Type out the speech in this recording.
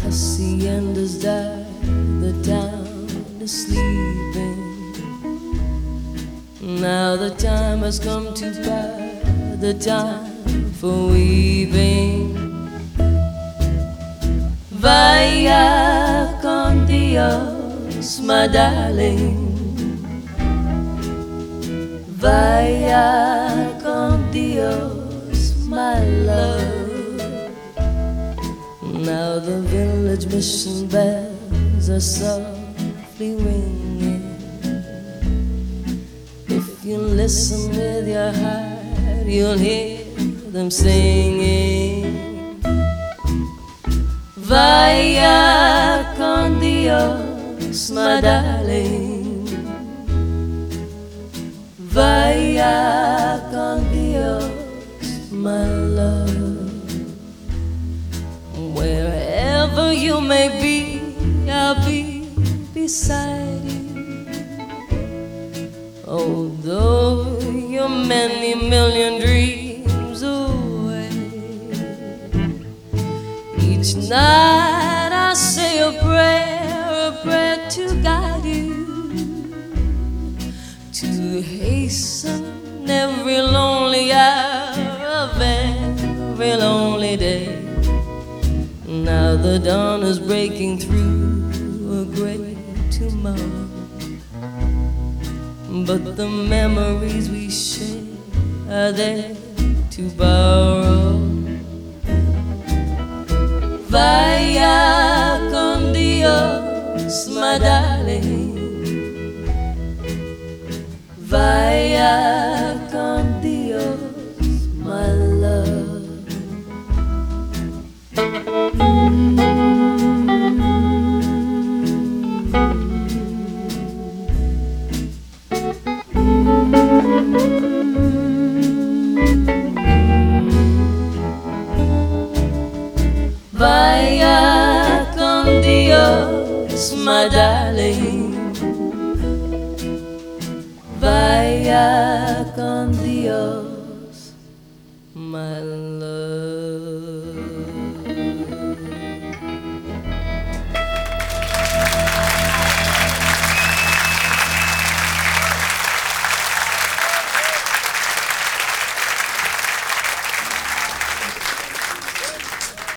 Haciendas die, the town is sleeping. Now the time has come to buy, the time for weeping. Vaya con Dios, my darling. Vaya con Dios, my love. Now the village mission bells are softly ringing. If you listen with your heart, you'll hear them singing. Vaya con Dios, my darling. Vaya con Dios, my love. Wherever you may be, I'll be beside you. Although you're many million dreams away, each night I say a prayer to guide you, to hasten every lonely hour of every lonely day. Now the dawn is breaking through a gray tomorrow, but the memories we share are there to borrow. Vaya con Dios, my darling. Vaya con Dios, my love. Vaya con Dios, my darling.